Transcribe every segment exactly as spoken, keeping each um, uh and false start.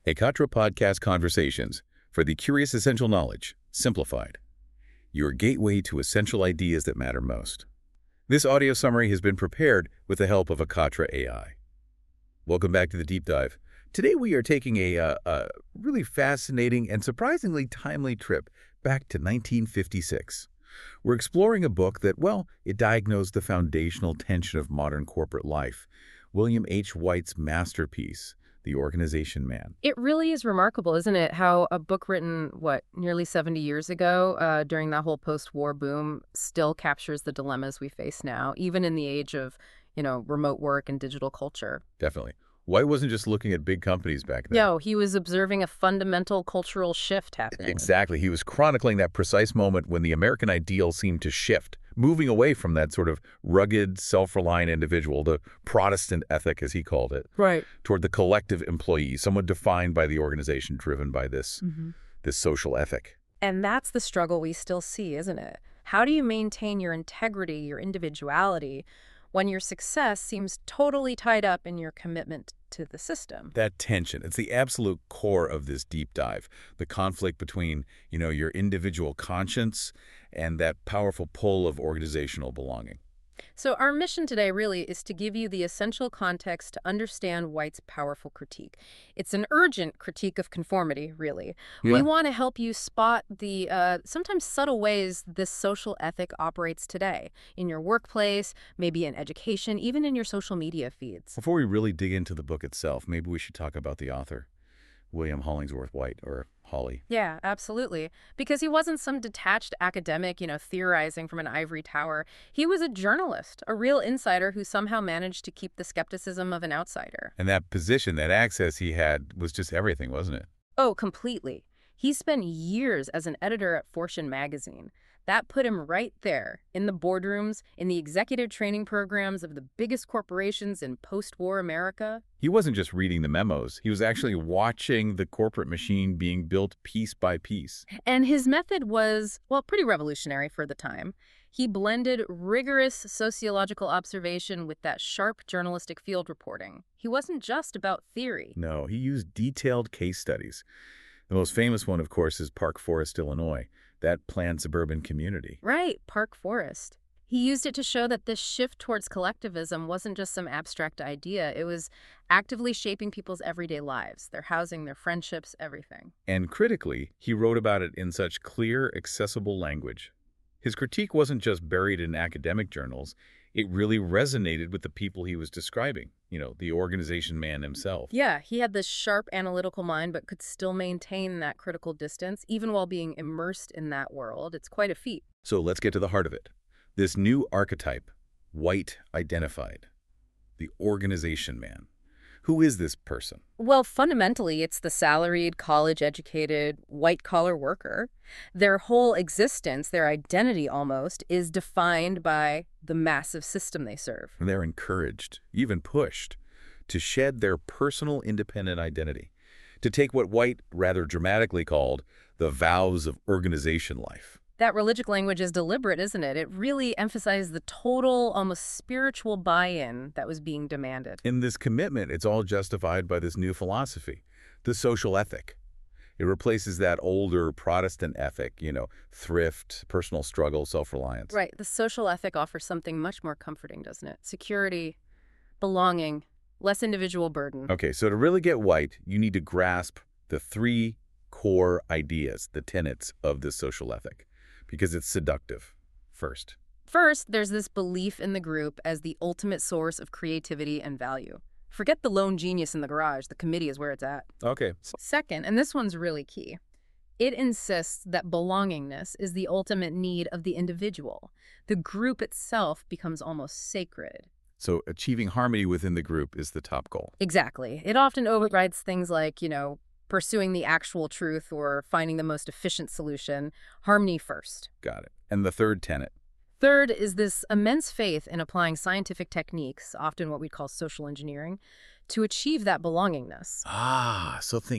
Ekatra Podcast Conversations for the Curious Essential Knowledge, Simplified. Your gateway to essential ideas that matter most. This audio summary has been prepared with the help of Ekatra A I. Welcome back to the Deep Dive. Today we are taking a, uh, a really fascinating and surprisingly timely trip back to nineteen fifty-six. We're exploring a book that, well, it diagnosed the foundational tension of modern corporate life, William H. White's masterpiece, The Organization Man. It really is remarkable, isn't it, how a book written, what, nearly seventy years ago, uh, during that whole post-war boom, still captures the dilemmas we face now, even in the age of, you know, remote work and digital culture. Definitely. White wasn't just looking at big companies back then. No, he was observing a fundamental cultural shift happening. Exactly. He was chronicling that precise moment when the American ideal seemed to shift, moving away from that sort of rugged, self-reliant individual, the Protestant ethic, as he called it, right, toward the collective employee, someone defined by the organization, driven by this, mm-hmm. this social ethic. And that's the struggle we still see, isn't it? How do you maintain your integrity, your individuality, when your success seems totally tied up in your commitment to the system? That tension, it's the absolute core of this deep dive. The conflict between, you know, your individual conscience and that powerful pull of organizational belonging. So our mission today really is to give you the essential context to understand White's powerful critique. It's an urgent critique of conformity, really. Yeah. We want to help you spot the uh, sometimes subtle ways this social ethic operates today, in your workplace, maybe in education, even in your social media feeds. Before we really dig into the book itself, maybe we should talk about the author, William Hollingsworth White, or Holly. Yeah, absolutely. Because he wasn't some detached academic, you know, theorizing from an ivory tower. He was a journalist, a real insider who somehow managed to keep the skepticism of an outsider. And that position, that access he had was just everything, wasn't it? Oh, completely. He spent years as an editor at Fortune magazine. That put him right there, in the boardrooms, in the executive training programs of the biggest corporations in post-war America. He wasn't just reading the memos. He was actually watching the corporate machine being built piece by piece. And his method was, well, pretty revolutionary for the time. He blended rigorous sociological observation with that sharp journalistic field reporting. He wasn't just about theory. No, he used detailed case studies. The most famous one, of course, is Park Forest, Illinois. That planned suburban community. Right, Park Forest. He used it to show that this shift towards collectivism wasn't just some abstract idea. It was actively shaping people's everyday lives, their housing, their friendships, everything. And critically, he wrote about it in such clear, accessible language. His critique wasn't just buried in academic journals. It really resonated with the people he was describing, you know, the organization man himself. Yeah, he had this sharp analytical mind, but could still maintain that critical distance, even while being immersed in that world. It's quite a feat. So let's get to the heart of it. This new archetype, White identified, the organization man. Who is this person? Well, fundamentally, it's the salaried, college-educated, white-collar worker. Their whole existence, their identity almost, is defined by the massive system they serve. And they're encouraged, even pushed, to shed their personal independent identity, to take what White rather dramatically called the vows of organization life. That religious language is deliberate, isn't it? It really emphasized the total, almost spiritual buy-in that was being demanded. In this commitment, it's all justified by this new philosophy, the social ethic. It replaces that older Protestant ethic, you know, thrift, personal struggle, self-reliance. Right. The social ethic offers something much more comforting, doesn't it? Security, belonging, less individual burden. Okay, so to really get White, you need to grasp the three core ideas, the tenets of this social ethic. Because it's seductive, first. First, there's this belief in the group as the ultimate source of creativity and value. Forget the lone genius in the garage. The committee is where it's at. Okay. Second, and this one's really key, it insists that belongingness is the ultimate need of the individual. The group itself becomes almost sacred. So achieving harmony within the group is the top goal. Exactly. It often overrides things like, you know, pursuing the actual truth or finding the most efficient solution. Harmony first. Got it. And the third tenet? Third is this immense faith in applying scientific techniques, often what we call social engineering, to achieve that belongingness. Ah, so think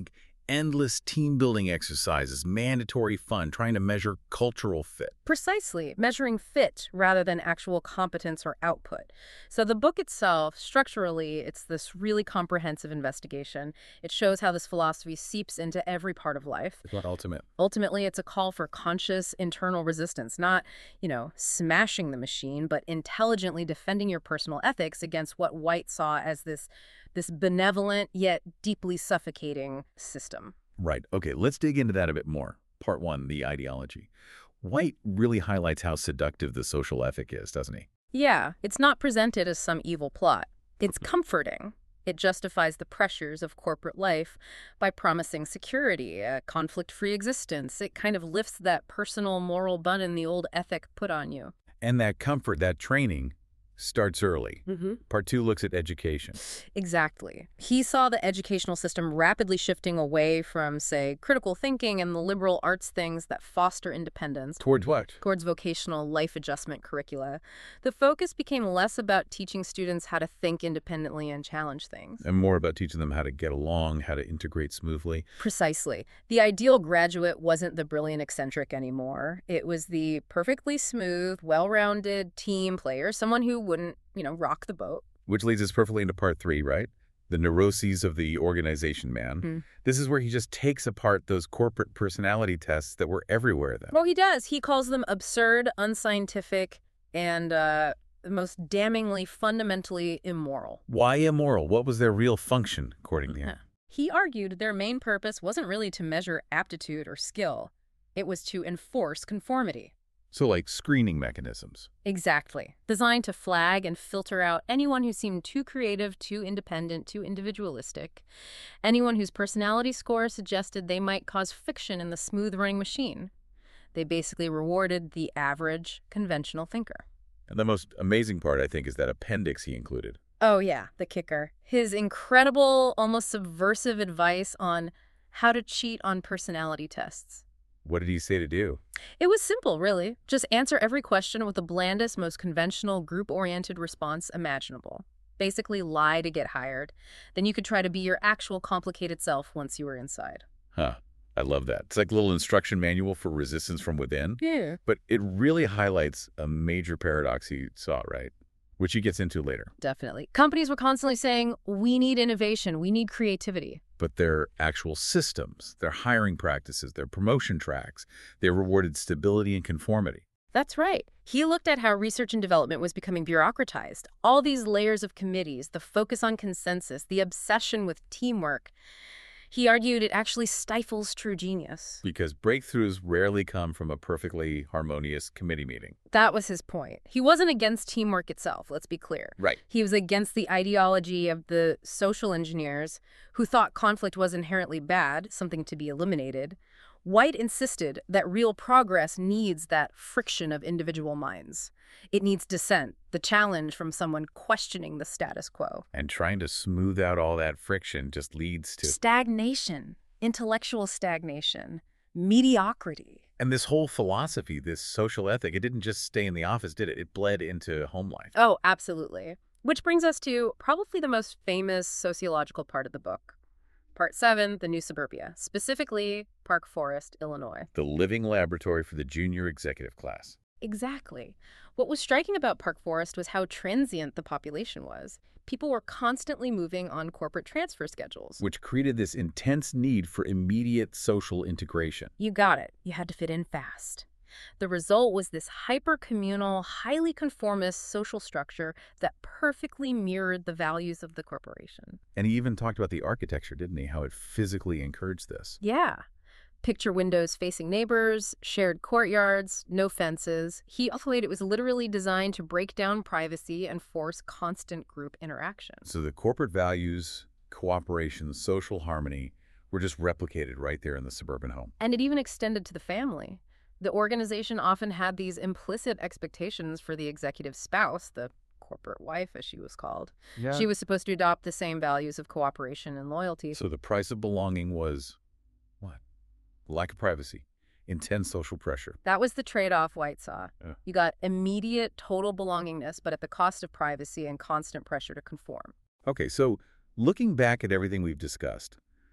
endless team-building exercises, mandatory fun, trying to measure cultural fit. Precisely, measuring fit rather than actual competence or output. So the book itself, structurally, it's this really comprehensive investigation. It shows how this philosophy seeps into every part of life. What ultimate? Ultimately, it's a call for conscious internal resistance, not, you know, smashing the machine, but intelligently defending your personal ethics against what White saw as this, this benevolent yet deeply suffocating system. Right. Okay, let's dig into that a bit more. Part one, the ideology. White really highlights how seductive the social ethic is, doesn't he? Yeah, it's not presented as some evil plot. It's comforting. It justifies the pressures of corporate life by promising security, a conflict-free existence. It kind of lifts that personal moral button the old ethic put on you. And that comfort, that training, starts early. Mm-hmm. Part two looks at education. Exactly. He saw the educational system rapidly shifting away from, say, critical thinking and the liberal arts things that foster independence. Towards what? Towards vocational life adjustment curricula. The focus became less about teaching students how to think independently and challenge things. And more about teaching them how to get along, how to integrate smoothly. Precisely. The ideal graduate wasn't the brilliant eccentric anymore. It was the perfectly smooth, well-rounded team player, someone who wouldn't, you know, rock the boat. Which leads us perfectly into part three, right? The neuroses of the organization man. Mm-hmm. This is where he just takes apart those corporate personality tests that were everywhere then. Well, he does. He calls them absurd, unscientific, and uh, most damningly, fundamentally immoral. Why immoral? What was their real function, according to him? He argued their main purpose wasn't really to measure aptitude or skill. It was to enforce conformity. So like screening mechanisms. Exactly. Designed to flag and filter out anyone who seemed too creative, too independent, too individualistic. Anyone whose personality score suggested they might cause friction in the smooth-running machine. They basically rewarded the average, conventional thinker. And the most amazing part, I think, is that appendix he included. Oh, yeah, the kicker. His incredible, almost subversive advice on how to cheat on personality tests. What did he say to do? It was simple, really. Just answer every question with the blandest, most conventional, group-oriented response imaginable. Basically lie to get hired. Then you could try to be your actual complicated self once you were inside. Huh. I love that. It's like a little instruction manual for resistance from within. Yeah. But it really highlights a major paradox he saw, right? Which he gets into later. Definitely. Companies were constantly saying, we need innovation, we need creativity. But their actual systems, their hiring practices, their promotion tracks, they rewarded stability and conformity. That's right. He looked at how research and development was becoming bureaucratized. All these layers of committees, the focus on consensus, the obsession with teamwork. He argued it actually stifles true genius. Because breakthroughs rarely come from a perfectly harmonious committee meeting. That was his point. He wasn't against teamwork itself, let's be clear. Right. He was against the ideology of the social engineers who thought conflict was inherently bad, something to be eliminated. White insisted that real progress needs that friction of individual minds. It needs dissent, the challenge from someone questioning the status quo. And trying to smooth out all that friction just leads to stagnation, intellectual stagnation, mediocrity. And this whole philosophy, this social ethic, it didn't just stay in the office, did it? It bled into home life. Oh, absolutely. Which brings us to probably the most famous sociological part of the book. Part seven, The New Suburbia, specifically Park Forest, Illinois. The living laboratory for the junior executive class. Exactly. What was striking about Park Forest was how transient the population was. People were constantly moving on corporate transfer schedules. Which created this intense need for immediate social integration. You got it. You had to fit in fast. The result was this hyper-communal, highly conformist social structure that perfectly mirrored the values of the corporation. And he even talked about the architecture, didn't he? How it physically encouraged this. Yeah. Picture windows facing neighbors, shared courtyards, no fences. He calculated it was literally designed to break down privacy and force constant group interaction. So the corporate values, cooperation, social harmony were just replicated right there in the suburban home. And it even extended to the family. The organization often had these implicit expectations for the executive spouse, the corporate wife, as she was called. Yeah. She was supposed to adopt the same values of cooperation and loyalty. So the price of belonging was what? Lack of privacy, intense social pressure. That was the trade-off White saw. Yeah. You got immediate total belongingness, but at the cost of privacy and constant pressure to conform. Okay, so looking back at everything we've discussed,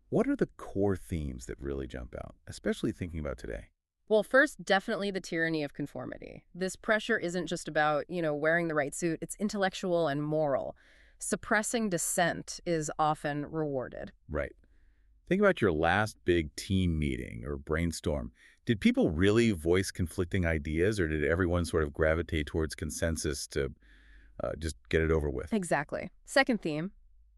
What are the core themes that really jump out, especially thinking about today? Well, first, definitely the tyranny of conformity. This pressure isn't just about, you know, wearing the right suit. It's intellectual and moral. Suppressing dissent is often rewarded. Right. Think about your last big team meeting or brainstorm. Did people really voice conflicting ideas, or did everyone sort of gravitate towards consensus to uh, just get it over with? Exactly. Second theme,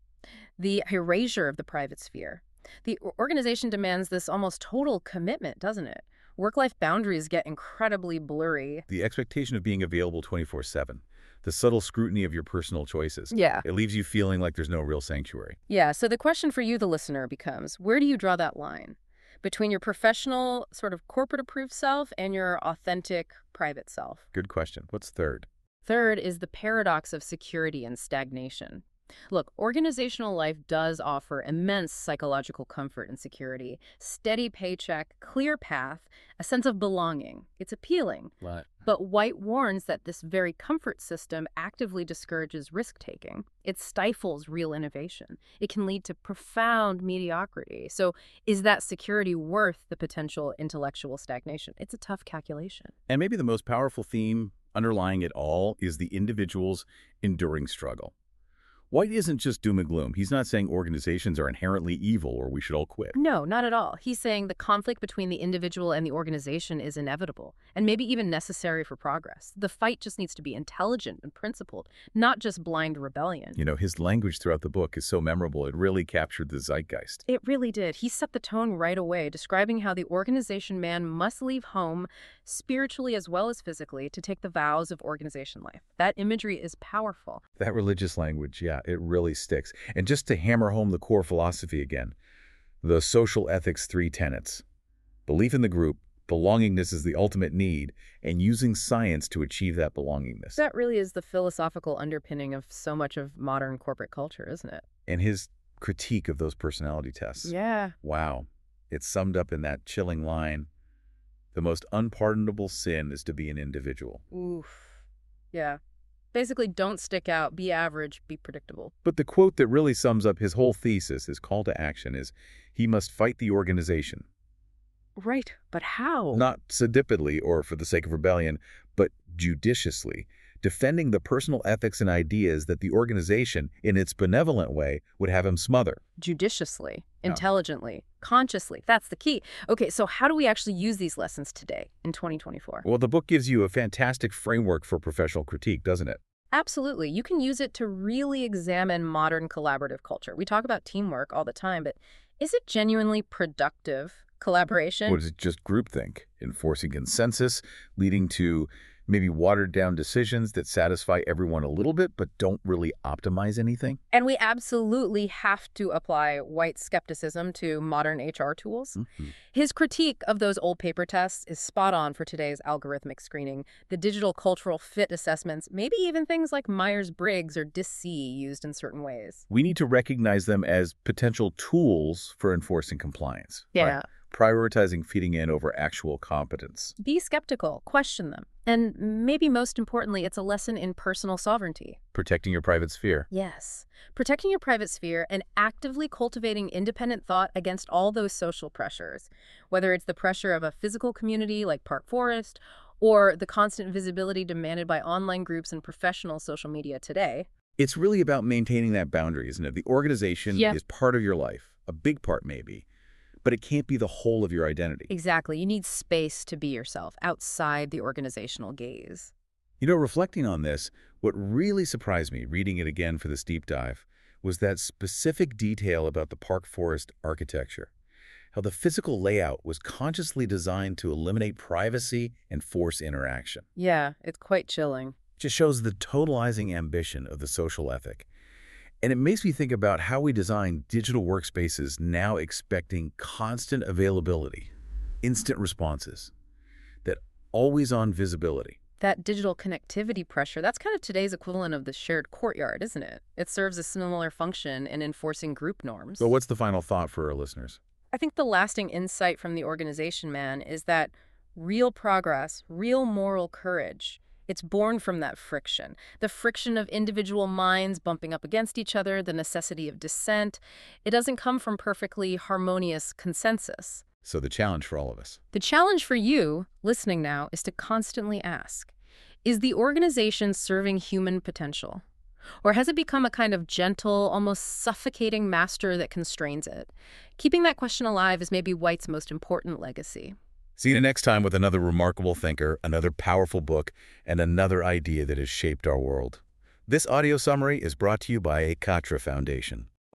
the erasure of the private sphere. The o- organization demands this almost total commitment, doesn't it? Work-life boundaries get incredibly blurry. The expectation of being available twenty-four seven, the subtle scrutiny of your personal choices. Yeah. It leaves you feeling like there's no real sanctuary. Yeah, so the question for you, the listener, becomes, where do you draw that line between your professional, sort of corporate-approved self and your authentic, private self? Good question. What's third? Third is the paradox of security and stagnation. Look, organizational life does offer immense psychological comfort and security, steady paycheck, clear path, a sense of belonging. It's appealing. Right. But White warns that this very comfort system actively discourages risk-taking. It stifles real innovation. It can lead to profound mediocrity. So is that security worth the potential intellectual stagnation? It's a tough calculation. And maybe the most powerful theme underlying it all is the individual's enduring struggle. White isn't just doom and gloom. He's not saying organizations are inherently evil or we should all quit. No, not at all. He's saying the conflict between the individual and the organization is inevitable, and maybe even necessary for progress. The fight just needs to be intelligent and principled, not just blind rebellion. You know, his language throughout the book is so memorable. It really captured the zeitgeist. It really did. He set the tone right away, describing how the organization man must leave home, spiritually as well as physically, to take the vows of organization life. That imagery is powerful. That religious language, yeah, it really sticks. And just to hammer home the core philosophy again, the social ethics three tenets. Belief in the group, belongingness is the ultimate need, and using science to achieve that belongingness. That really is the philosophical underpinning of so much of modern corporate culture, isn't it? And his critique of those personality tests. Yeah. Wow. It's summed up in that chilling line, the most unpardonable sin is to be an individual. Oof. Yeah. Basically, don't stick out, be average, be predictable. But the quote that really sums up his whole thesis, his call to action, is he must fight the organization. Right, but how? Not sedipedly or for the sake of rebellion, but judiciously, defending the personal ethics and ideas that the organization, in its benevolent way, would have him smother. Judiciously, Yeah. intelligently, consciously. That's the key. Okay, so how do we actually use these lessons today in twenty twenty-four? Well, the book gives you a fantastic framework for professional critique, doesn't it? Absolutely. You can use it to really examine modern collaborative culture. We talk about teamwork all the time, but is it genuinely productive collaboration? Or is it just groupthink, enforcing consensus, leading to maybe watered-down decisions that satisfy everyone a little bit but don't really optimize anything? And we absolutely have to apply white skepticism to modern H R tools. Mm-hmm. His critique of those old paper tests is spot on for today's algorithmic screening, the digital cultural fit assessments, maybe even things like Myers-Briggs or D I S C used in certain ways. We need to recognize them as potential tools for enforcing compliance. right? Prioritizing fitting in over actual competence. Be skeptical, question them. And maybe most importantly, it's a lesson in personal sovereignty. Protecting your private sphere. Yes. Protecting your private sphere and actively cultivating independent thought against all those social pressures, whether it's the pressure of a physical community like Park Forest or the constant visibility demanded by online groups and professional social media today. It's really about maintaining that boundary, isn't it? The organization Yeah. is part of your life, a big part maybe, but it can't be the whole of your identity. Exactly. You need space to be yourself outside the organizational gaze. You know, reflecting on this, what really surprised me reading it again for this deep dive was that specific detail about the Park Forest architecture. How the physical layout was consciously designed to eliminate privacy and force interaction. Yeah, it's quite chilling. It just shows the totalizing ambition of the social ethic. And it makes me think about how we design digital workspaces now expecting constant availability, instant responses, that always-on visibility. That digital connectivity pressure, that's kind of today's equivalent of the shared courtyard, isn't it? It serves a similar function in enforcing group norms. So what's the final thought for our listeners? I think the lasting insight from the organization man is that real progress, real moral courage, It's born from that friction. The friction of individual minds bumping up against each other, the necessity of dissent. It doesn't come from perfectly harmonious consensus. So the challenge for all of us. The challenge for you, listening now, is to constantly ask, is the organization serving human potential? Or has it become a kind of gentle, almost suffocating master that constrains it? Keeping that question alive is maybe White's most important legacy. See you next time with another remarkable thinker, another powerful book, and another idea that has shaped our world. This audio summary is brought to you by a Katra Foundation.